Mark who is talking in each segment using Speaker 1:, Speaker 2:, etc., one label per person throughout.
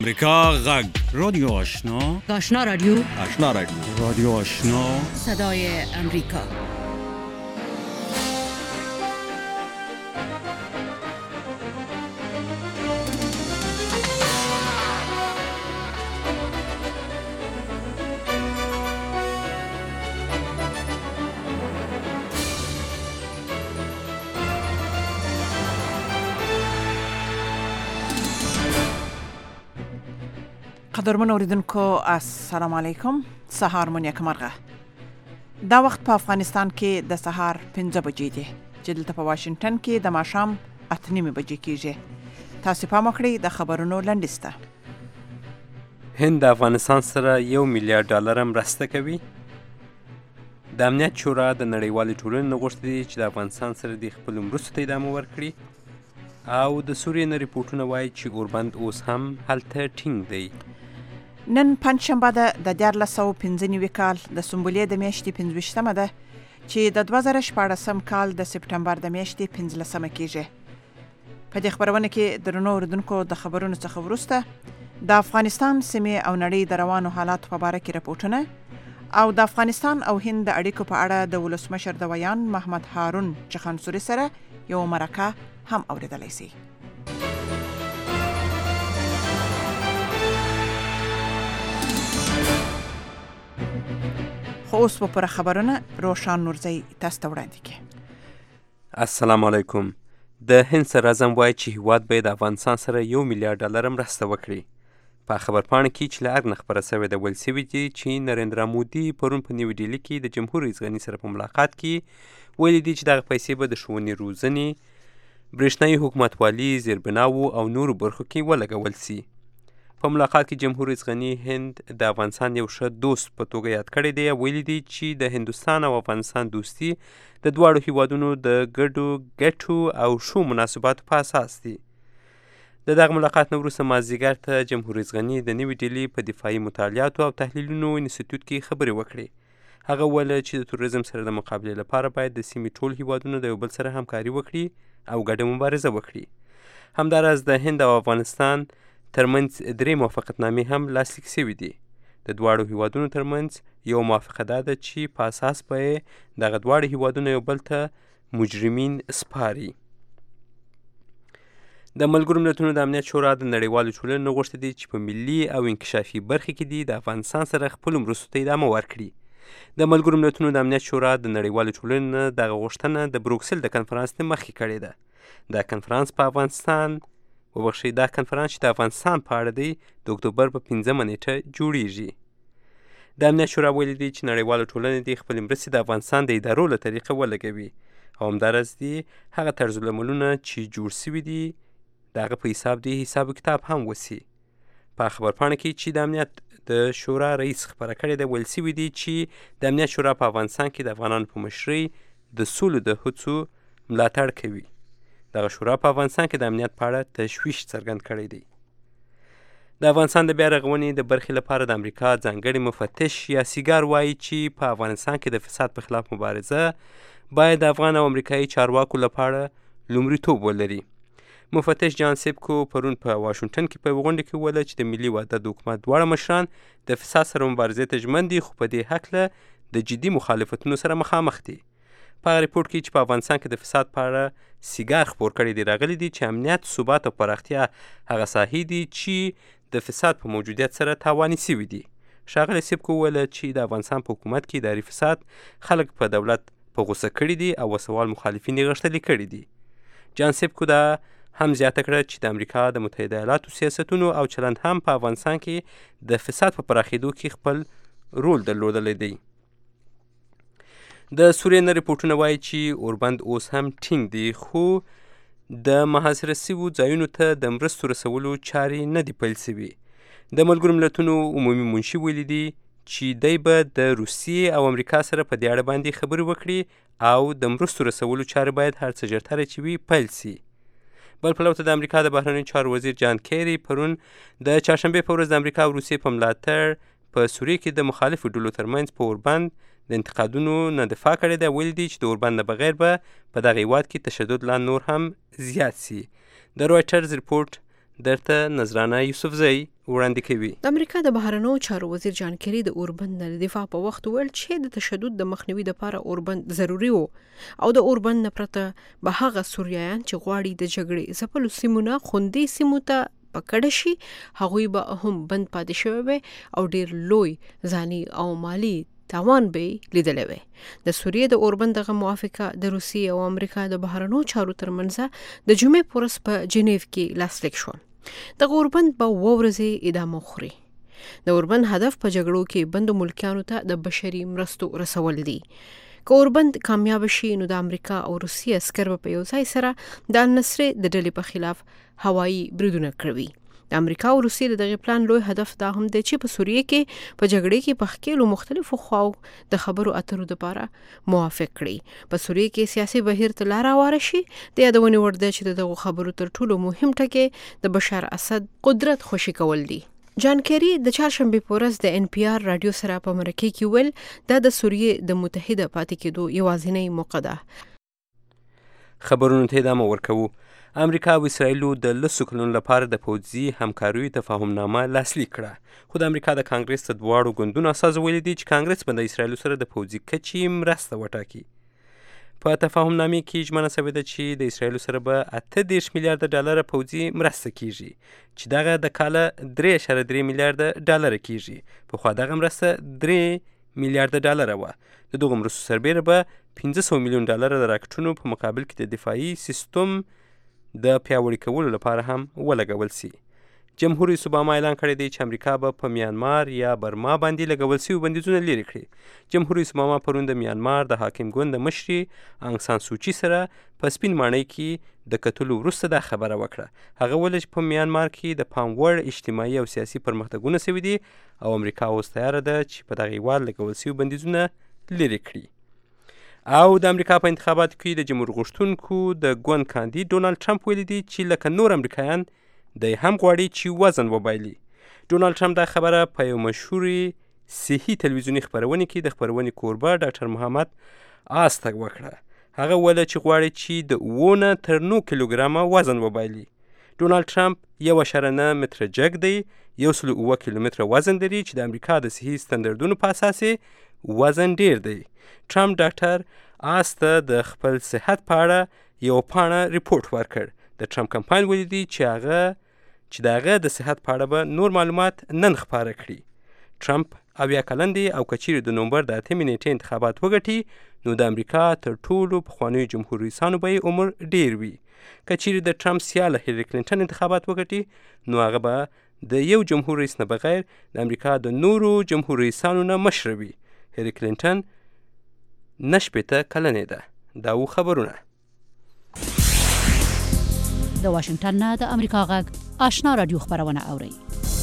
Speaker 1: امریکا غږ رادیو آشنا
Speaker 2: رادیو
Speaker 1: رادیو آشنا
Speaker 2: صدای امریکا.
Speaker 3: قدرمن اوریدونکو السلام علیکم. سهار مو نیکمرغه. دا وخت په افغانستان کې د سهار 5 بجې دي چې دلته په واشنگټن کې د ماښام 8:30 بجې کېږي. تاسو پام وکړئ د خبرونو لنډیسته.
Speaker 4: هند د افغانستان سره $1 میلیارډ مرسته کوي. د امنیت شورا د نړیوالې ټولنې نه غوښتي دي چې د افغانستان سره د خپلو مرستو ته ادامه ورکړي، او د سوریې نه ریپورټونه وایي چې اوربند اوس هم هلته ټینګ دی.
Speaker 3: نن پنجشنبه ده د 1995 کال د سنبلې د میاشتې 25مه ده چې د 2014 کال د سپټمبر د میاشتې 15مه کېږي. په دې خبرونه کې درنو اوریدونکو د خبرونو څخه وروسته د افغانستان سیمې او نړۍ د روانو حالاتو په اړه کې راپورټونه او د افغانستان او هند د اړیکو په اړه د ولسمشر د ویان محمد هارون چخانسوري سره یو مرکه هم اوریدلای شي. خو اوس په پوره خبرونه روشان نورزی تاسو ته وړاندې کړي.
Speaker 4: السلام علیکم. د هند صدر اعظم وایي چې هیواد به د افغانستان سره $1 میلیارډ مرسته وکړي. په خبرپاڼه کې چې له ارګ نه خپره شوې ده ویل شوي دي چې نریندرا مودي پرون په نیو ډیلي کې د جمهور رئیس غني سره په ملاقات کې ویلي دي چې دغه پیسې به د ښوونې روزنې، برېښنایي حکومتوالي، زیربناوو او نورو برخو کې ولګول شي. په ملاقات کې جمهور رئیس غني هند د افغانستان یو ښه دوست په توګه یاد کړی دی. ویلي دي چې د هندوستان او افغانستان دوستي د دواړو هیوادونو د ګډو ګټو او ښو مناسباتو په اساس دي. د دغه ملاقات نه وروسته مازدیګر ته جمهور رئیس غني د نیوي ډیلي په دفاعي مطالعاتو او تحلیلونو انسټیټیوټ کې خبرې وکړې. هغه وویل چې د تروریزم سره د مقابلې لپاره باید د سیمې ټول هیوادونه د یو بل سره همکاري وکړي او ګډه مبارزه وکړي. همداراز د هند او افغانستان ترمنځ 3 موافقتنامې هم لاسلیک شوي دي. د دواړو هیوادونو ترمنځ یو موافقه ده چې په اساس به یې دغه دواړه هیوادونه یو بل ته مجرمین سپاري. د ملګرو ملتونو د امنیت شورا د نړیوالو ټولنې نه غوښتي دي چې په ملي او انکشافي برخې کې دي د افغانستان سره خپلو مرستو ته ادامه ورکړي. د ملګرو ملتونو د امنیت شورا د نړیوالو ټولنې نه دغه غوښتنه د بروکسل د کنفرانس نه مخکې کړې ده. دا کنفرانس چې د افغانستان په اړه دی د اکتوبر په 5مه نیټه جوړیږي. د امنیت شورا ویلي دي چې نړیواله ټولنه دې خپلې مرستې د افغانستان د ادارو له طریقه ولګوي او همداراز دي هغه طرزالعملونه چې جوړ شوي دي د هغه په حساب دی حساب کتاب هم وسي. په خبرپاڼه کې چې د امنیت د شورا رئیس خبره کړې ده ویل شوي دي چې د امنیت شورا په افغانستان کې د افغانانو په مشرۍ د سولو د هڅو ملاتړ کوي. دغه شورا په افغانستان کې د امنیت په اړه تشویش څرګند کړی دی. د افغانستان د بیا رغونې د برخې لپاره د امریکا ځانګړي مفتش یا سیګار وایي چې په افغانستان کې د فساد په خلاف مبارزه باید د افغان او امریکایي چارواکو لپاره لومړیتوب ولري. مفتش جان سیبکو پرون په واشنگټن کې په غونډه کې وویل چې د ملي وحدت حکومت دواړه مشران د فساد سره مبارزې ته ژمن دي، خو په دې هکله د جدي مخالفتونو سره مخامخ دي. په ریپورت کې چې په افغانستان کې د فساد په اړه سیګار خپور کړی دی راغلی دي چې امنیت، ثبات او پراختیا هغه ساحې دي چې د فساد په موجودیت سره تاواني شوي دي. ښاغلی سیبکو وویل چې د افغانستان په حکومت کې اداري فساد خلک په دولت په غوسه کړي دي او وسوال مخالفین یې غښتلي کړي دي. جان سیبکو دا هم زیاته کړه چې د امریکا د متحده ایالاتو سیاستونو او چلند هم په افغانستان کې د فساد په پراخېدو کې خپل رول درلودلی دی. د سوریې نه ریپورټونه وایي چې اوربند اوس هم ټینګ دی، خو د محاصره شویو ځایونو ته د مرستو رسولو چارې نه دي پیل شوي. د ملګرو ملتونو عمومي منشي ویلي دي چې دی به د روسیې او امریکا سره په دې اړه باندې خبرې وکړي او د مرستو رسولو چارې باید هر څه ژرتره چې وي پیل شي. بل پلو ته د امریکا د بهرنیو چارو وزیر جان کیری پرون د چهارشنبې په ورځ د امریکا او روسیې په ملاتړ په سوریې کې د مخالفو ډلو ترمنځ په اوربند د انتقادونو نه دفاع کړې ده. ویل دي چې د اوربند نه بغیر به په دغه هیواد کې تشدد لا نور هم زیات شي. د رویټرز ریپورټ درته نذرانه یوسفزی وړاندې کوي.
Speaker 5: د امریکا د بهرنیو چارو وزیر جان کری د اوربند د دفاع په وخت ویل چې د تشدد د مخنیوي لپاره اوربند ضروری وو او د اوربند نه پرته به هغه سوریایان چې غواړي د جګړې ځپلو سیمو نه خوندي سیمو ته پکړه شي هغوی به هم بند پاتې شوی وي او ډیر لوی ځاني او مالی تاوان به لیدلی وي. د سوریې د اوربند دغه موافقه د روسیې او امریکا د بهرنیو چارو ترمنځ د جمعې په ورځ په جنیو کې لاسلیک شو. دغه اوربند به اووه ورځې ادامه وخوري. د اوربند هدف په جګړو کې بندو ملکیانو ته د بشري مرستو رسول دي. که اوربند کامیاب شي نو د امریکا او روسیې عسکر په یو ځای سره د النصرې د ډلې په خلاف هوایي بریدونه کوي. د امریکا او روسیې د دغه پلان لوی هدف دا هم دی چې په سوریې کې په جګړې کې په ښکیلو مختلفو خواو د خبرو اترو لپاره موافق کړي. په سوریې کې سیاسي بهیر ته لار هواره شي. د یادونې وړ ده چې دغه خبرو تر ټولو مهم ټکی د بشار اسد قدرت خوشي کول دي. جان کری د چهارشنبې په ورځ د NPR رادیو سره په مرکه کې ویل دا د سوریې د متحده پاتې کېدو یوازینۍ موقع ده.
Speaker 4: خبرونو ته ادامه ورکوو. امریکا او اسرائیلو د لسو کلونو لپاره د پوځي همکاریو تفاهمنامه لاسلیک کړه، خو د امریکا د کانګرس د دواړو ګوندونو استازو ویلي دي چې کانګرس به د اسرائیلو سره د پوځي کچې مرسته وټاکي. په تفاهمنامې کې ژمنه شوې ده چې د اسرائیلو سره به 38 میلیارده ډالر پوځي مرسته کیږي چې دغه د کاله 3.3 میلیارده ډالر کیږي. پخوا دغه مرسته 3 میلیارده ډالر وه. د دغو مرستو سربیره به 500 میلیون ډالر د راکټونو په مقابل کې د دفاعي سیستم د پیاوړي کولو لپاره هم ولګول سي. جمهور رئیس اوباما اعلان کړی دی چې امریکا به په میانمار یا برما باندې لګول سوي بندیزونه لرې کړي. جمهور رئیس اوباما پرون د میانمار د حاکم ګوند د مشرې انګ سان سوچي سره په سپین ماڼۍ کې د کتلو وروسته دا خبره وکړه. هغه ویل چې په میانمار کې د پام وړ اجتماعي او سیاسي پرمختګونه سوي دي او امریکا اوس تیاره ده چې په دغه هېواد لګول سوي بندیزونه لرې کړي. او د امریکا په انتخاباتو کې د جمهور غوښتونکو د ګوند کاندید ډونالد ټرمپ ویلي دي چې لکه نور امریکایان دی هم غواړي چې وزن وبایلي. ډونالد ټرمپ دا خبره په یو مشهورې صحي تلویزیوني خپرونې کې د خپرونې کوربه ډاکټر محمد آسته وکړه. هغه ویل چې غواړي چې د 7 نه تر 9 کیلوګرامه وزن وبایلي. ډونالد ټرمپ 1.9 متره جګ دی، 107 کیلومتره وزن لري چې د امریکا د صحي ستندردونو په اساس وزن ډیر دی. ټرمپ ډاکټر آس ته د خپل صحت په اړه یو پاڼه ریپورت ورکړ. د ټرمپ کمپاین ویلي دي چې د هغه د صحت په اړه به نور معلومات نن خپاره کړي. ټرمپ 80 کلن دی او که چیرې د نومبر د 8 نیټې انتخابات وګټي نو د امریکا تر ټولو پخوانیو جمهور رئیسانو به یې عمر ډیر وي. که چیرې د ټرمپ سیاله هیلري کلینټن انتخابات وګټي نو هغه به د یو جمهور رئیس نه بغیر د امریکا د نورو جمهور رئیسانو نه مشره وي. هیلري کلینټن 90 کلنې ده. دا و خبرونه.
Speaker 2: د واشنگټن نه د امریکا غږ آشنا رادیو خبرونه اوري.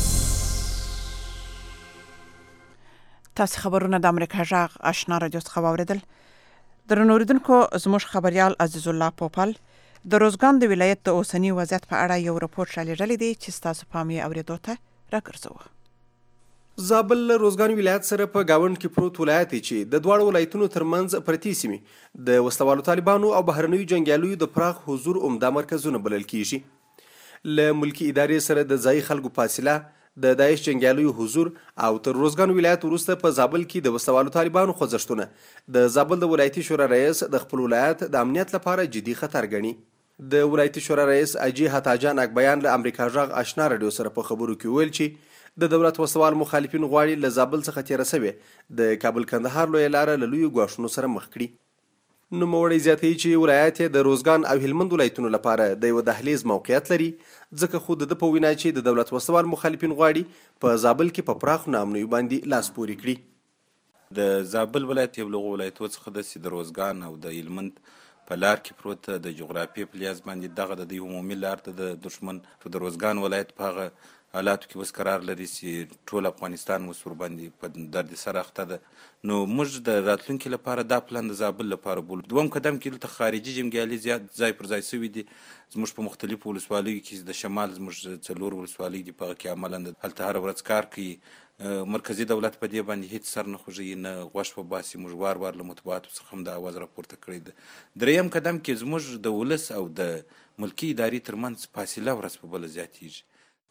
Speaker 3: تاسو خبرونه د امریکا غږ آشنا رادیو څخه واوریدل. درنو اوریدونکو زموږ خبريال عزیز الله پوپل د روزګان د ولایت د اوسنی وضعیت په اړه یو راپور شالیدلی دی چې تاسو پام یې اوریدو ته راګرځوه.
Speaker 6: زابل له روزګان ولایت سره په گاوند کې پروت ولایت چې د دواړو ولایتونو ترمنځ پرتې سیمې د وسلوالو طالبانو او بهرنیو جنګیالیو د پراخ حضور عمده مرکزونه بلل کیږي. له ملکی ادارې سره د ځای خلکو فاصله، د داعش جنګیالیو حضور او تر روزګان ولایت وروسته په زابل کې د وسلوالو طالبانو خوځښتونه د زابل د ولایتي شورا رئیس د خپل ولایت د امنیت لپاره جدي خطر ګڼي. د ولایتي شورا رئیس اجي حتاجان اکبیان له امریکا غږ آشنا رادیو سره په خبرو کې ویل چې د دولت وسوال مخالفین غواړي له زابل څخه تیر شوی د کابل کندهار لوی لار له لوی غواښونو سره مخ کړي. نو موړی زیاتوي چې ولایت د روزګان او هلمند ولایتونو لپاره د یو دهلیز موقعیت لري، ځکه خو د په وینا چې د دولت وسوال مخالفین غواړي په زابل کې په پراخ نامنوي باندې لاس پوري کړي.
Speaker 7: د زابل ولایت یو لغو ولایتو څخه د روزګان او د هلمند په لار کې پروت د جغرافیې په لیاز باندې دغه د عمومي لار ته د دشمن د روزګان ولایت په هغه حالاتو کې اوس قرار لري چې ټول افغانستان اوس ورباندې په درد سره اخته ده. نو موږ د راتلونکي لپاره دا پلان د زابل لپاره بولو. دوم قدم کې دلته خارجي جنګیالي زیات ځای پر ځای سوي دي. زموږ په مختلفو ولسوالیو کې د شمال زموږ 4 ولسوالۍ دي، په هغه کې عملا هلته هره ورځ کار کوي. مرکزي دولت په دې باندې هیڅ سر نه خوږوي، نه غوږ په باسي. موږ وار وار له مطبوعاتو څخه هم د اواز راپورته کړی ده. دریم قدم کې زموږ د ولس او د ملکي ادارې ترمنځ فاصله ورځ په بله زیاتېږي.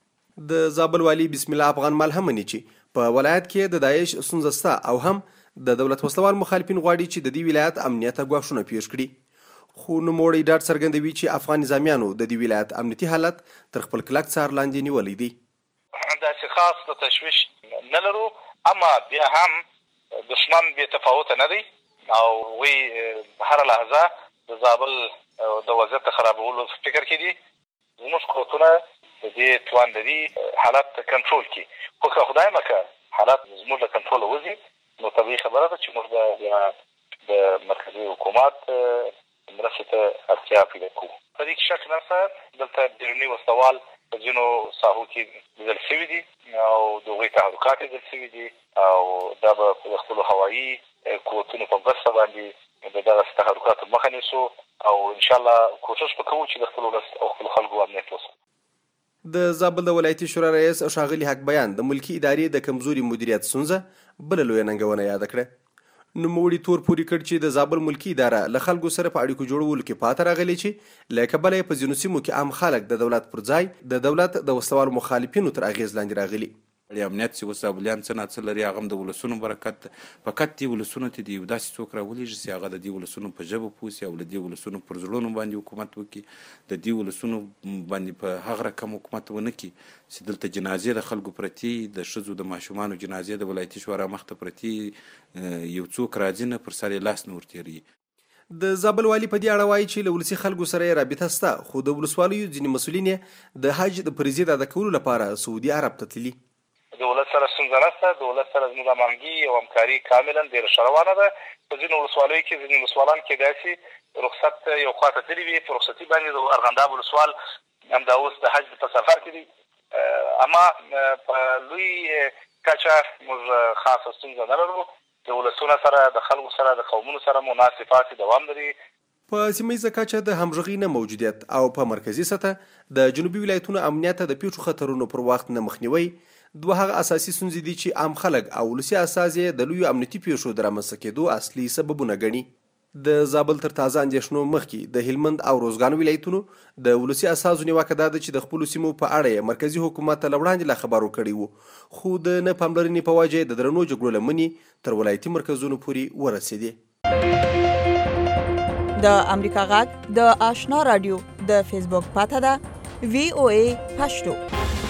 Speaker 6: د زابل والی بسم الله افغان مال هم مني چې په ولایت کې د داعش ستونزه شته او هم د دولت وسلوال مخالفین غواړي چې د دې ولایت امنیت ګواښونه پیښ کړي. خو نوموړی ډاډ څرګندوي چې افغان نظامیانو د دې ولایت امنیتي حالت تر خپل کلک څار لاندې نیولی دی.
Speaker 8: داسې خاص د تشویش نه لرو، اما بیا هم دشمن بې تفاوته نه دی او وی هره لحظه د زابل د وضعیت د خرابولو فکر کې دي. زموږ قوتونه د دې توان لري حالت کنټرول کړي، خو که خدای مکړه حالت زموږ له کنټروله وځي نو طبیعي خبره ده چې موږ د مرکزي حکومت مرستې ته اړتیا پیدا کوو. په دې کې شک نشته، دلته بیروني وسلوال په ځینو ساحو کې لیدل شوي دي او د هغوی تحرکات لیدل شوي دي او دا به د خپلو هوایي قوتونو په مرسته باندې د دغسې تحرکاتو مخه نیسو او انشاءالله کوشش به کوو چې د خپلو ولس او خپلو خلکو امنیت وساتو.
Speaker 6: د زابل د ولایتي شورا رئیس ښاغلي حق بیان د ملکي ادارې د کمزوري مدیریت ستونزه بله لویه ننګونه یاده کړه. نوموړي تور پورې کړ چې د زابل ملکي اداره له خلکو سره په اړیکو جوړولو کې پاته راغلې چې له کبله یې په ځینو سیمو کې عام خلک د دولت پر ځای د دولت د وسلوالو مخالفینو تر اغېز لاندې راغلي.
Speaker 7: امنیت چې اوس زابلیان څه ناڅه لري هغه هم د ولسونو برکت ده. فقط دې ولسونو ته دې یو داسې څوک راولېږي چې هغه د دې ولسونو په ژبه پوه سي او له دې ولسونو پر زړونو باندې حکومت وکړي، د دې ولسونو باندې په هغه رقم حکومت ونه کړي چې دلته جنازې د خلکو پرتي، د ښځو د ماشومانو جنازې د ولایتي شورا مخته پرتي، یو څوک راځي نه پر سر یې لاس نه ورتېروي.
Speaker 6: د زابل والي په دې اړه وایي چې له ولسي خلکو سره یې رابطه شته، خو د ولسوالیو ځینې مسؤلین یې د حج د فریضې د ادا کولو لپاره سعودي عرب ته تللي.
Speaker 8: د ولس سره ستونزه نشته، د ولس سره زموږ هماهنګي او همکاري کاملا ډېره ښه روانه ده. په ځینو ولسوالیو کې ځینې ولسوالان کېدای شي رخصت یو خواته تللي وي، په رخصتي باندې د ارغنداب ولسوال همدا اوس د حج په سفر کې دي. اما په لوی کچه موږ خاصه ستونزه نه لرو. د ولسونو سره، د خلکو سره، د قومونو سره مو ناستې پاتې دوام لري.
Speaker 6: په سیمه کچه د همغږۍ نه موجودیت او په مرکزی سطح د جنوبي ولایتونو امنیت د پیښو خطرونو پر وخت نه مخنیوي دوه هغه اساسي ستونزې دي چې عام خلک او ولسي اساسي د لویو امنیتي پیښو د رامنځته کېدو اصلي سببونه ګڼي. د زابل تر تازه اندېښنو مخکې د هلمند او روزګان ولایتونو د ولسي اساسو نیوکه دا ده چې د خپلو سیمو په اړه مرکزي حکومت ته له وړاندې لا خبر ورکړی و، خو د نه پاملرنې په وجه د درنو جګړو لمنې تر ولایتي مرکزونو پورې ورسېدې.
Speaker 9: د امریکا غږ د آشنا رادیو د فیسبوک پاته ده VOA پښتو.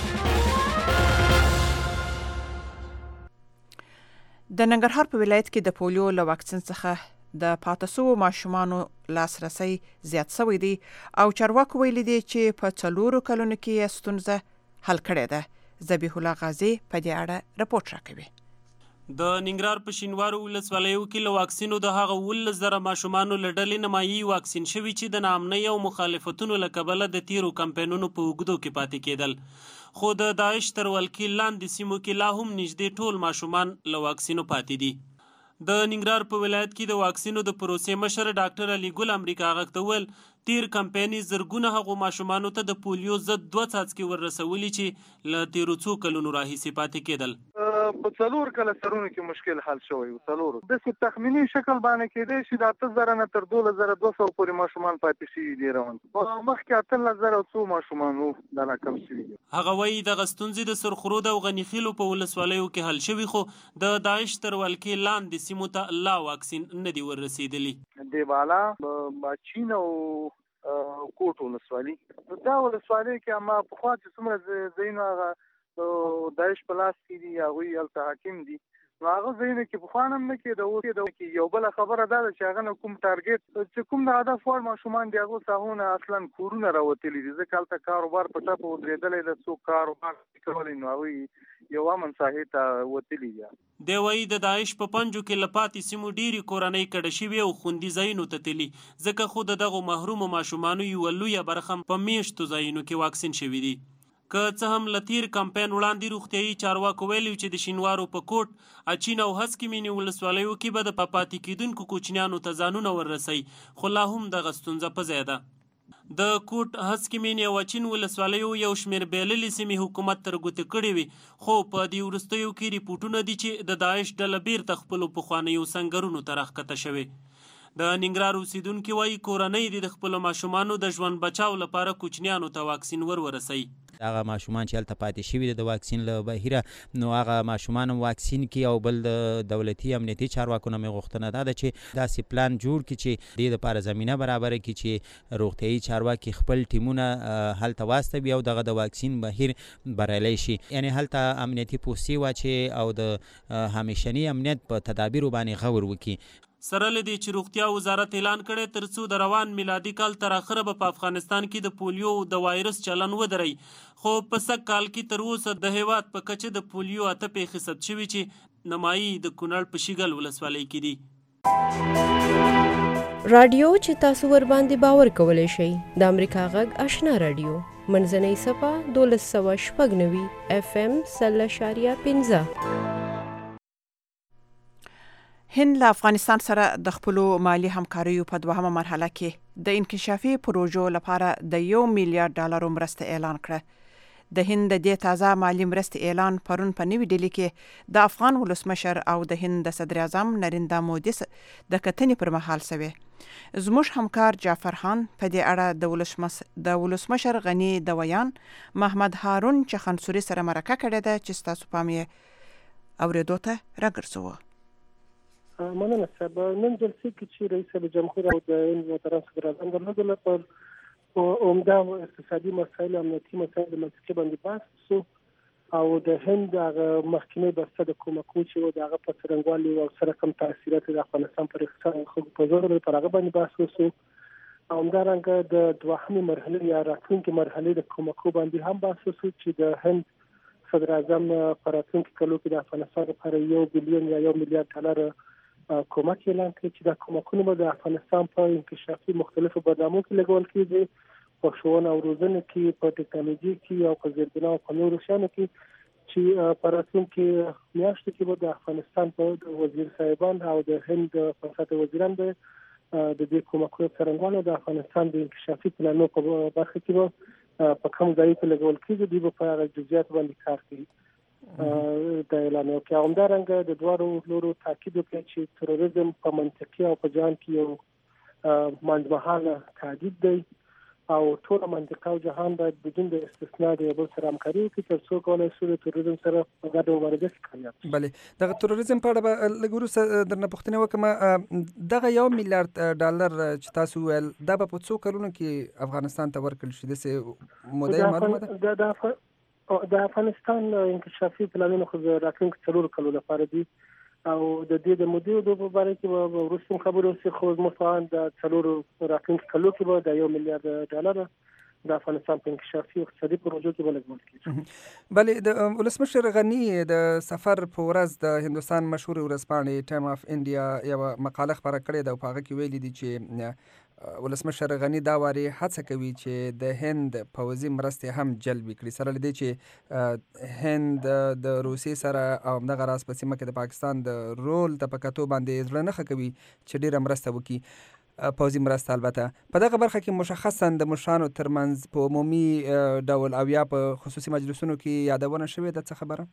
Speaker 3: د ننګرهار په ولایت کې د پولیو له واکسین څخه د پاتې شوو ماشومانو لاسرسی زیات شوی دی او چارواکو ویلي دي چې په 4 کلونو کې یې ستونزه حل کړې ده. ذبیح الله غازی په دې اړه رپورټ راکوي.
Speaker 10: د ننګرهار په شینوارو ولسوالیو کې له واکسینو د هغه 11,000 ماشومانو له ډلې نمایي واکسین شوي چې د ناامنۍ او مخالفتونو له کبله د تیرو کمپینونو په اوږدو کې پاتې کېدل. خو د داعش تر ولکې لاندې سیمو کې لا هم نږدې ټول ماشومان له واکسینو پاتې دي. د ننګرهار په ولایت کې د واکسینو د پروسې مشر ډاکټر علي ګل امریکا غږ ته وویل تیر کمپیني زرګونه هغو ماشومانو ته د پولیو ضد 2 څاڅکي وررسولي چې له تیرو څو کلونو راهیسې پاتې کېدل.
Speaker 11: په 4 کلسترونو کې مشکل حل شوی و. 4 د تخمینی شکل باندې کېدای شي د 8,000 نه تر 2,200 پورې ماشومان پاتې شي دي روان. په مخکې 8,000 ماشومان وو دا راکم شي.
Speaker 10: هغه وایي د غستونځي د سرخرود او غنیخیلو په ولسوالیو کې حل شوی، خو د داعش تر ولکې لاندې سیمو ته لا واکسین نه دی وررسېدلی.
Speaker 11: دیوالا باچین او کوټ ولسوالي دا ولسوالي کې اما په خوا چې څومره ځایونه هغه داعش په لاس کې دي هغوی هلته حاکم دي نو هغه ځایونه کې پخوا هم نه کېده. یو بله خبره دا ده چې هغه نه کوم ټارګېټ چې کوم د هدف وړ ماشومان دي هغو ساحونه اصلا کورونه راوتلي دي ځکه هلته کاروبار په ټپه ودرېدلی ده. څوک کاروبار کولی نو هغوی یو امن ساحې ته وتلي دي.
Speaker 10: دی وایي د داعش په پنجو کې له پاتې سیمو ډېرې کورنۍ کډه شوي او خوندي ځایونو ته تلي، ځکه خو د دغو محرومو ماشومانو یوه لویه برخه په میشتو ځایونو کې واکسین شوي دي. که څه هم له تیر کمپاین وړاندې روغتیایي چارواکو ویلي چې د شینوارو په کوټ، اچین او هسکې مینې ولسوالیو کې به د پاتې کېدونکو کوچنیانو ته ځانونه وررسوي، خو لا هم دغه ستونزه په ځای ده. د کوټ، هسکې مینې او اچین ولسوالیو یو شمېر بېللې سیمې حکومت تر ګوتې کړې وي، خو په دې وروستیو کې ریپورټونه دي چې د داعش ډله بیرته خپلو پخوانیو سنګرونو ته راښکته شوې. د ننګرهار اوسیدونکي وایي کورنۍ دې د خپلو ماشومانو د ژوند بچاو لپاره کوچنیانو ته واکسین ورسوي.
Speaker 12: هغه ماشومان چې هلته پاتې شوي د واکسین له بهیره، نو هغه ماشومان هم واکسین کړي. او بل د دولتي امنیتي چارواکو نه مې غوښتنه دا ده چې داسې پلان جوړ کړي چې دې دپاره زمینه برابره کړي چې روغتیایي چارواکي خپل ټیمونه هلته واستوي او دغه د واکسین بهیر بریالی شي. یعنې هلته امنیتي پوستې واچي او د همیشني امنیت په تدابیرو باندې غور وکړي.
Speaker 10: سره له دې چې روغتیا وزارت اعلان کړی تر څو د روان میلادي کال تر اخره به په افغانستان کې د پولیو د وایرس چلن ودرئ، خو په سږ کال کې تر اوسه د هیواد په کچه د پولیو 8 ثبت شوي چې نمایي د کونړ په شیګل ولسوالۍ کې دي.
Speaker 5: رادیو چې تاسو ور باندې باور کولی شئ د امریکا غږ آشنا رادیو منځنۍ صفحه 1296 FM 0.15.
Speaker 3: هند له افغانستان سره د خپلو مالی همکاریو په دوهمه مرحله کې د انکشافي پروژو لپاره د $1 میلیارډ مرسته اعلان کړه. د هند د دې تازه مالی مرستې اعلان پرون په نوي ډیلي کې د افغان ولسمشر او د هند د صدر اعظم نریندرا مودي د کتنې پر مهال شوی. زموږ همکار جعفر خان په دې اړه د ولسمشر غني دویان محمد هارون چخنسوري سره مرکه کړې ده چې ستاسو پام یې اورېدو ته راګرځوه.
Speaker 13: مننه صاحب. نن جلسې کې چې رئیس جمهور او د هند محترم صدر اعظم درلودل په عمده اقتصادي مسایل او امنیتي مسایل د منطقې باندې بحث شو او د هند هغه مخکینی بسته د کومکو چې د هغه په څرنګوالي او سره کوم تاثیرات د افغانستان پر اقتصاد خلکو په زور پر هغه باندې بحث وشو. او همدارنګه د دوهمې مرحلې یا راتلونکې مرحلې د کومکو باندې هم بحث وشو چې د هند صدر اعظم په راتلونکي کلو کې د افغانستان لپاره $1 بلیون یا $1 میلیارډ کومک اعلان کړي چې د کومکونو به د افغانستان په انکشافي مختلفو برنامو کې لګول کېږي، په ښوونه او روزنه کې، په ټکنالوژي کې او په زیربنا او په نورو شیانو کې چې په راتلونکي میاشتو کې به د افغانستان په وزیر صاحبان او د هند په سطح وزیران به د دې کومکونو څرنګوالي د افغانستان د انکشافي پلانونو په برخه کې به په کوم ځای کې لګول کېږي، دوی به په هغه جزئیات باندې کار کوي. د اعلان وکړ همدارنګه د دوارو لورو تاکید وکړ چې تروریزم په منطقي او په جهان کې یو منځمهاله تهدید دی او ټول منطقه او جهان باید بدون د استثنا د یو بل سره همکاري وکړي تر څو کولی شو د تروریزم سره په ګډه مبارزه کې کامیاب شي.
Speaker 14: بلې دغه تروریزم په اړه به لږ وروسته درنه پوښتنه وکړم. دغه $1 میلیارډ چې تاسو ویل دا به په څو کلونو کې افغانستان ته ورکړل شي؟ داسې موده معلومه ده؟ د افغانستان انکشافي پلانونه خو راتلونکي 4 کلونو لپاره دي او د دې د مودې په اړه کې به وروسته خبرې وشي، خو مثلا د 4 راتلونکي کلونو کې به د $1 میلیارډ د افغانستان په انکشافي اقتصادي پروژو کې به لګول کېږي. بلې د ولسمشر غني د سفر په ورځ د هندوستان مشهور ورځپاڼې ټایم اف انډیا یوه مقاله خپره کړې ده او په هغه کې ویلي دي چې ولسمشر غني دا واري هڅه کوي چې د هند پوځي مرستې هم جلب کړي، سره له دې چې هند د روسیې سره او همدغه راز په سیمه کې د پاکستان د رول ته په کتو باندې زړه نه ښه کوي چې ډېره مرسته وکړي، پوځي مرسته. البته په دغه برخه کې مشخصا د مشرانو ترمنځ په عمومي ډول او یا په خصوصي مجلسونو کې یادونه شوې ده څه خبره؟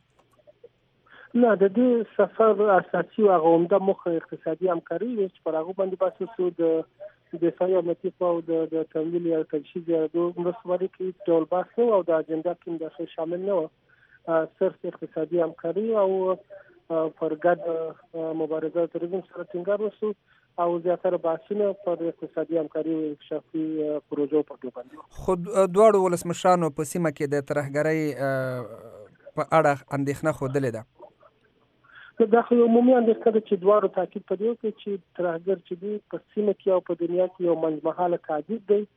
Speaker 13: نه، د دې سفر اساسي او عمده موخه اقتصادي همکاري وي چې پر هغه باندې بحث وشو. د دفاعي امنیتي او د تمویل یا تجهیز یا د مرستې کې ډول بحث نه او د اجنډا کې دا شامل نه و، صرف اقتصادي همکاري او پر ګډ مبارزه تروریزم سره ټینګار وشو او زیاتره بحثونه پر اقتصادي همکاري او انکشافي پروژو په اړه باندې.
Speaker 14: خو دواړو ولسمشرانو په سیمه کې د ترهګرۍ په اړه اندېښنه ښودلې ده.
Speaker 13: دا خو عمومي اندېښنه ده چې دواړو تاکید په دې وکړي چې ترهګر چې دی په سیمه کې او په دنیا کې یو منځمهاله تهدید دی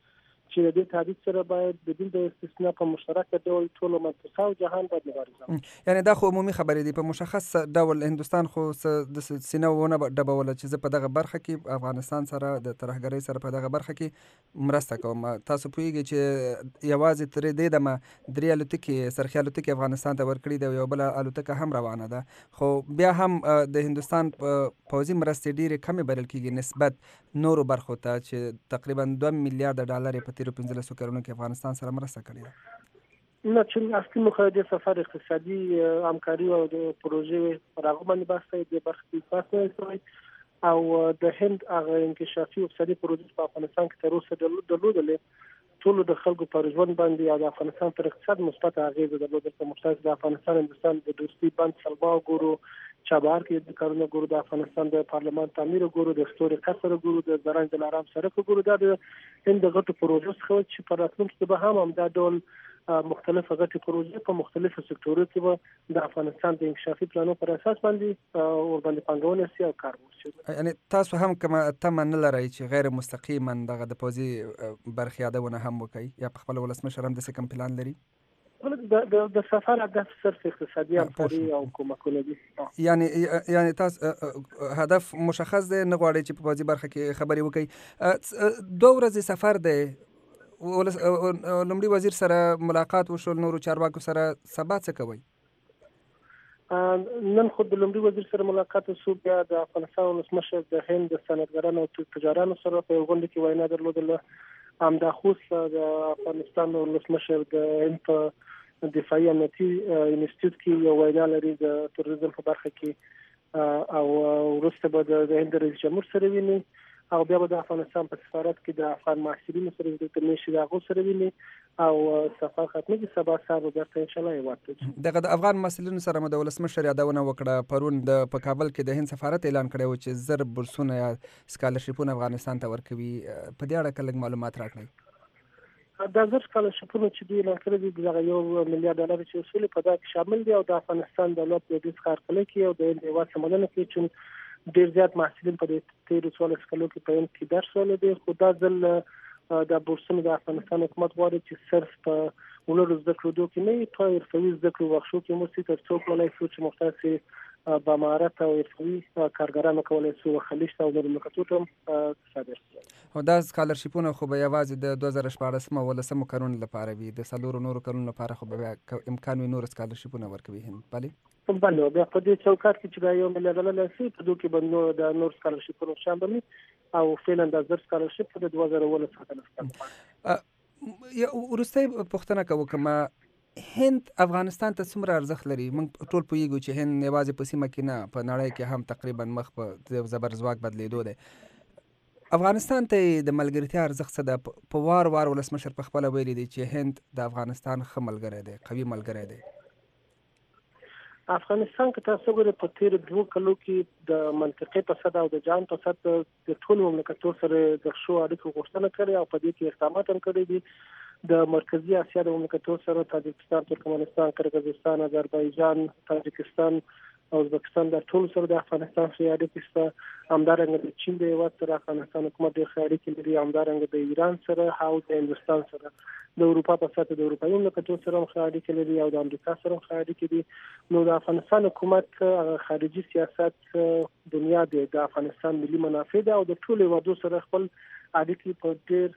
Speaker 13: چې د دې تهدید سره باید د دې د استثناء په مشترک ډول ټول منطقه او جهان باید مبارزه
Speaker 14: یعنی دا خو عمومي خبرې دي. په مشخص ډول هندوستان خو د سینه ونه ډبوله چې زه په دغه برخه کې افغانستان سره د ترهګرۍ سره په دغه برخه کې مرسته کوم. تاسو پوهیږئ چې یوازې ترې دې دمه 3 الوتکې سرخي الوتکې افغانستان ته ورکړي دي او یو بله الوتکه هم روانه ده، خو بیا هم د هندوستان پوځي مرستې ډېرې کمې بلل کېږي نسبت نورو برخو ته چې تقریبا 2 میلیارډ ډالر په تیرو 15 کلونو کې افغانستان سره مرسته کړې ده.
Speaker 13: نه چې اصلي موخه د سفر اقتصادي همکاري او د پروژې پر هغه باندې بحث دی، د برخې بحث کوي او د هند هغه انکشافي اقتصادي پروژې په افغانستان کې تر اوسه درلودلې ټول د خلکو پر ژوند باندې او د افغانستان پر اقتصاد مثبت اغیز درلودل. په مشترک د افغانستان هندوستان د دوستي بند سلما ګورو، چابهار کې د کارونو ګورو، د افغانستان د پارلمان تعمیر ګورو، د ستوري قصر ګورو، د زرنج دلارام سړک ګورو. دا د هند د غټو پروژو څخه چې په راتلونکي کې به هم دا ډول مختلف غټي پروژې په مختلفو سکتورونو کې به د افغانستان د انکشافي پلانونو پر اساس باندې ور باندې پانګونه سي او کار وشي.
Speaker 14: یعنی تاسو هم کومه تمه نه لرئ چې غیر مستقیما دغه د پوځي برخې یادونه هم وکړي یا په خپل ولسمشر هم داسې کوم پلان لري؟
Speaker 13: د سفر هدف صرف اقتصادي همکاري او کومکونه دي.
Speaker 14: یعنی تاسو هدف مشخص دی، نه غواړئ چې په پوځي برخه کې خبرې وکړئ. 2 ورځې سفر دی، لومړي وزیر سره ملاقات وشول، نورو چارواکو سره سبا څه کوئ؟
Speaker 13: نن خو د لومړي وزیر سره ملاقات وشو، بیا د افغانستان ولسمشر د هند د صنعتګرانو او تجارانو سره په یو غونډه کې وینا درلودله. همدا خوست د افغانستان ولسمشر د هند په دفاعي امنیتي انسټیټیوټ کې یو وینا لري د تروریزم په برخه کې او وروسته به د هند رئیس جمهور سره ویني او بیا به د افغانستان په سفارت کې د افغان محصلینو سره د ترمیشي د هغو سره ویني او سفر ختمېږي. سبا سهار به بیرته انشاءالله هېواد ته
Speaker 14: دغه د افغان محصلینو سره مو د ولسمشر یادونه وکړه. پرون په کابل کې د هند سفارت اعلان کړی و چې 1000 بورسونه یا سکالرشیپونه افغانستان ته ورکوي. په دې اړه لږ معلومات راکړئ.
Speaker 13: دا 1000 سکالرشیپونه چې دوی اعلان کړي دي دغه $1 میلیارډ چې اصول په دا کې شامل دي او د افغانستان دولت د دې څخه کار کوي او د هیواد سمندر کې چې ډیر زیات محصلین په دې 13 کلو کې په هند کې درس ولري. خو دا ځل د بورسونو د افغانستان حکومت غواړي چې صرف په ولر زده کړو کې نه په حرفوي زده کړو ورکشو کې مو سي تر څو کولای شو چې مختص با مهارت او حرفوي کارګرانو کولای شو خلیج ته ولر مکتوب صادر
Speaker 14: او دا سکالرشیپونه خو به یوازې د 2014 ولسمو کلونو لپاره وي، د 4 نورو کلونو لپاره خو به امکان وي نور سکالرشیپونه ورکوي هند.
Speaker 13: بله بیا په دې چوکاټ کې چې دا $1 میلیارډ لسی په دوی کې به د نور سکالرشیپونو شامل وي او فعلا د 1000 سکالرشیپ د 2019 څخه
Speaker 14: وروستۍ پوښتنه کوم هند افغانستان ته څومره ارزښت لري؟ موږ ټول پوهیږو چې هند یوازې په سیمه کې نه په نړۍ کې هم تقریبا مخ په زبر ځواک بدلیدو دی. افغانستان ته د ملګرتیا ارزښت څه ده؟ په وار ولسمشر په خپله ویلي دی چې هند د افغانستان ښه ملګری دی، قوي ملګری دی.
Speaker 13: افغانستان کې تاسو ګورئ په تیر 2 کلو کې د منطقې په صد او د جهان په صد د ټول مملکتونو سره د ښو اړیکو غوښتنه کړې او په دې کې اقدامات هم کړي دي. د مرکزی اسیا د مملکتونو سره تاجکستان، ترکمنستان، قرغیزستان، آذربایجان، تاجکستان او ازبکستان د ټول سره د افغانستان سره اړیکې شته. همدارنګه د چین د هیواد سره افغانستان حکومت ډېر ښه اړیکې لري. همدارنګه د ایران سره او د هندوستان سره، د اروپا په سطح د اروپایي مملکتونو سره هم ښه اړیکې لري او د امریکا سره هم ښه اړیکې دي. نو د افغانستان حکومت خارجي سیاست دنیا د افغانستان ملي منافع ده او د ټولو هیوادو سره خپل اړیکې په ډېر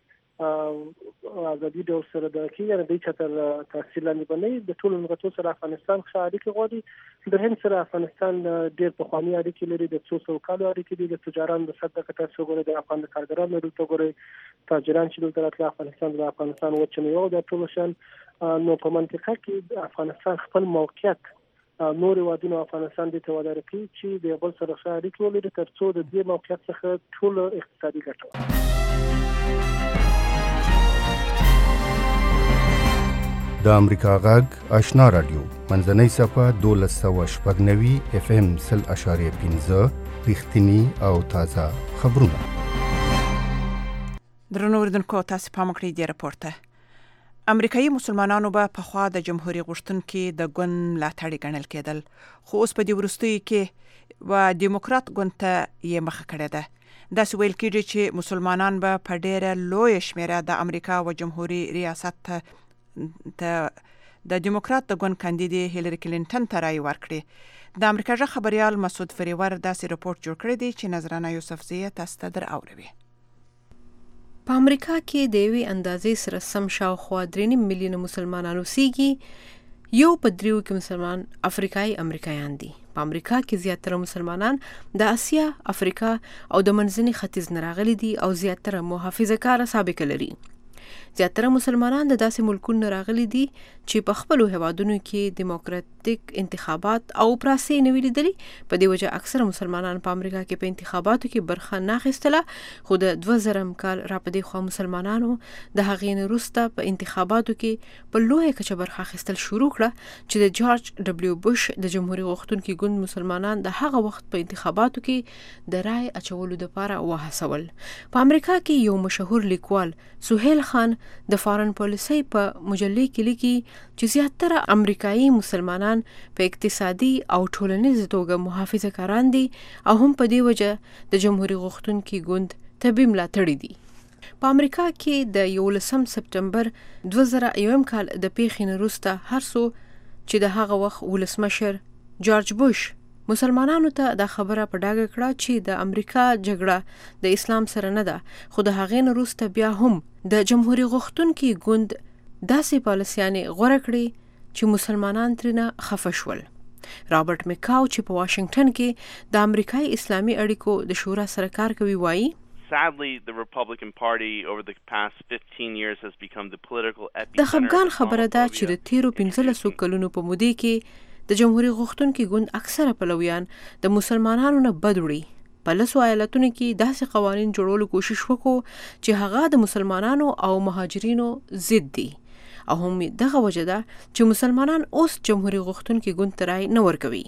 Speaker 13: ازادي ډول سره د کېږي. د چتر تحصیل لاندې باندې د ټولو ملګرو سره افغانستان ښه اړیکې غواړي. د هند سره افغانستان ډېر پخواني اړیکې لري، د 200 کالو اړیکې دي. د تجارانو د صد کټه څو ګوري د افغان کارګرانو دلته ګوري تاجران چې دلته راتلل افغانستان د افغانستان وچه میوه د ټولو شان. نو په منطقه کې افغانستان خپل موقعیت نور هیوادونو افغانستان د توادر کوي چې د بل سره ښه اړیکې ولري تر څو د دې موقعیت څخه ټول اقتصادي ګټه.
Speaker 15: د امریکا غږ آشنا رادیو منځنۍ صفحه 1290 FM 0.15 رښتینی او تازه خبرونه.
Speaker 3: درنو اوریدونکو تاسو پام کړئ د راپورته. امریکایي مسلمانانو به پخوا د جمهوریت غوښتونکو د ګوند ملاتړي ګڼل کېدل، خو اوس په دې وروستیو کې و دیموکرات ګوند ته یې مخه کړې ده. داسې ویل کېږي چې مسلمانان به په ډیره لوی شمیره د امریکا و جمهوریت ریاست ته د دیموکرات د ګوند کاندیدې هیلری کلینټن ته رای ورکړي. د امریکا ژغ خبريال مسعود فریور داسې رپورټ جوړ کړی دی چې نظرانه یوسفزۍ تاسو ته در اوروي.
Speaker 5: په امریکا کې د یوې اندازې سره سم شاوخوا 3.5 میلیونه مسلمانان اوسېږي. یو په دریو کې مسلمان افریقایي امریکایان دي. په امریکا کې زیاتره مسلمانان د اسیا، افریقا او د منځني ختیځ نه راغلي دي او زیاتره محافظه‌کاره سابقه لري. زیاتره مسلمانان د داسې ملکونو راغلي دي چې په خپلو هیوادونو کې دیموکراتیک انتخابات او پراسې نه وي لیدلي. په دې وجه اکثره مسلمانان په امریکا کې په انتخاباتو کې برخه نه اخیستله، خو د 2000 کال را په دې خوا مسلمانانو د هغې نه وروسته په انتخاباتو کې په لویه کچه برخه اخیستل شروع کړه چې د جورج ډبلیو بوش د جمهوریت غوښتونکي ګوند مسلمانان د هغه وخت په انتخاباتو کې د رای اچولو لپاره وهڅول. په امریکا کې یو مشهور لیکوال سهیل خان د فارن پالیسۍ په مجلې کې لیکي چې زیاتره امریکایي مسلمانان په اقتصادي او ټولنیزه توګه محافظه‌کاران دي او هم په دې وجه د جمهوریت غوښتونکي ګوند طبي ملاتړي دي. په امریکا کې د 11 سپتمبر 2001 کال د پیښې نه وروسته هر څو چې د هغه وخت ولسمشر جورج بوش مسلمانانو ته دا خبره په ډاګه کړه چې د امریکا جګړه د اسلام سره نه ده، خو د هغې نه وروسته بیا هم د جمهوریت غوښتونکي ګوند داسې پالیسیانې غوره کړې چې مسلمانان ترېنه خفه شول. رابرټ میکاو چې په واشنگټن کې د امریکایي اسلامي اړیکو د شورا سره کار کوي وایي
Speaker 16: Sadly, the Republican Party over the past 15 years has become the political epicenter.
Speaker 5: د خفګان خبره ده چې د تیرو 15 کلونو په مودې کې د جمهوریت غوښتونکي ګوند اکثره پلویان د مسلمانانو نه بد وړي. په لسو ایالتونو کې داسې قوانین جوړولو کوشش وکړو چې هغه د مسلمانانو او مهاجرینو ضد دي او هم دغه وجه ده چې مسلمانان اوس جمهوریت غوښتونکي ګوند ته رای نه ورکوي.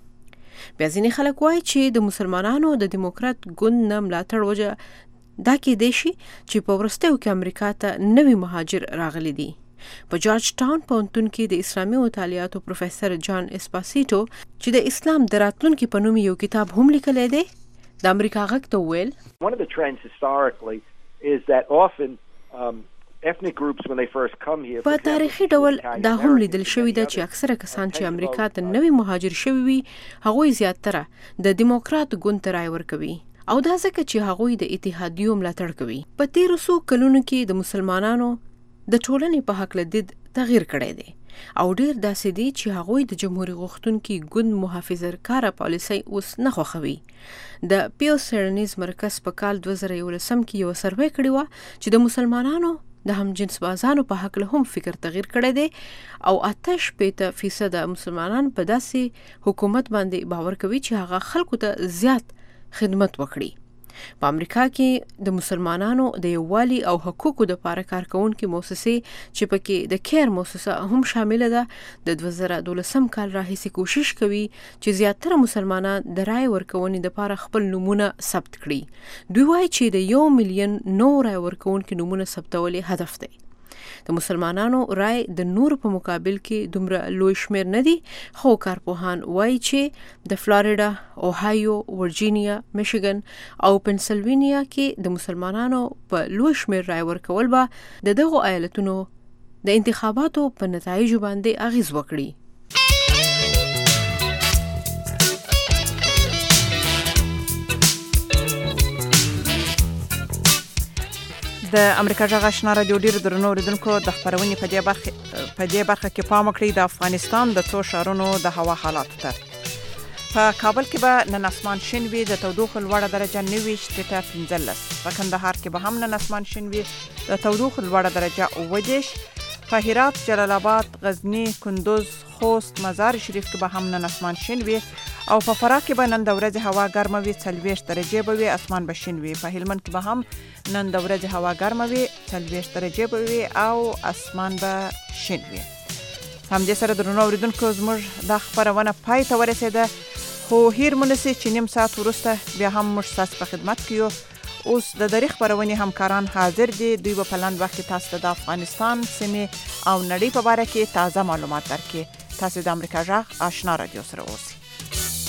Speaker 5: بیا ځینې خلک وایي چې د مسلمانانو د دیموکرات ګوند نه ملاتړ وجه دا کېدای شي چې په وروستیو کې امریکا ته نوي مهاجر راغلي دي. په جورج ټاون پوهنتون کې د اسلامي مطالعاتو پروفیسر جان اسپاسیټو چې د اسلام د راتلونکي په نوم یو کتاب هم لیکلی دی د امریکا غږ ته وویل
Speaker 17: One of the trends historically is that often ethnic groups when they first come here
Speaker 5: په تاریخي ډول دا هم لیدل شوی ده چې اکثره کسان چې امریکا ته نوي مهاجر شوي وي هغوی زیاتره د دیموکرات ګوند ته رای ورکوي او دا ځکه چې هغوی د اتحادیو ملاتړ کوي. په تیرو څو کلونو کې د مسلمانانو د ټولنې په هکله دید تغییر کړی دی او ډیر داسې دي چې هغوی د جمهوریت غوښتونکي ګوند محافظه‌کاره پالیسۍ اوس نه خوښوي. د پیو سیرنیز مرکز په کال 2011 کې یو سروې کړې وه چې د مسلمانانو د همجنس بازانو په هکله هم فکر تغییر کړی دی او 88% مسلمانان په داسې حکومت باندې باور کوي چې هغه خلکو ته زیات خدمت وکړي. په امریکا کې د مسلمانانو د یووالي او حقوقو د پاره کارکونکو مؤسسې چې پکې د کیر مؤسسه هم شامل ده د 2012 کال راهیسې کوشش کوي چې زیاتره مسلمانان د رای ورکونې د پاره خپل نمونه ثبت کړي. دوی وایي چې د 1 میلیون نو رای ورکونکو نمونه ثبتول هدف دی. د مسلمانانو رای د نور په مقابل کې دومره لوی شمیر نه دي، خو کارپوهان وایي چې د فلوریدا، اوهایو، ورجینیا، میشیګن او پنسلوینیا کې د مسلمانانو په لوی شمیر رای ورکول به د دغو ایالتونو د انتخاباتو په نتایجو باندې اغیز وکړي.
Speaker 3: د امریکا جغ آشنا رادیو ډیر درنو اوریدونکو د خبرونې په دې برخه کې پام وکړئ د افغانستان د څو ښارونو د هوا حالات ته. په کابل کې به نن اسمان شین وي، د تودوخې لوړه درجه 29 ته 15. په کندهار کې به هم نن اسمان شین وي، د تودوخې لوړه درجه 29. په هرات، جلال آباد، غزنی، کندوز، خوست، مزار شریف کې به هم نن اسمان شین وي او په فراه کې به نن د ورځې هوا ګرمه وي، 40 درجې به وي، اسمان به شین وي. په هلمند کې به هم نن د ورځې هوا ګرمه وي، 40 درجې به وي او اسمان به شین وي. همدې سره درنو اوریدونکو زموږ دا خبرونه پای ته ورسېده، خو هیر مو نسي چې نیم ساعت وروسته بیا هم موږ ستاسو په خدمت کې یو. اوس د دری خبرونې همکاران حاضر دي، دوی به په لاند وخت کې تاسو ته د افغانستان سیمې او نړۍ په باره کې تازه معلومات درکړي. تاسو د امریکا جغ آشنا رادیو سره اوسئ.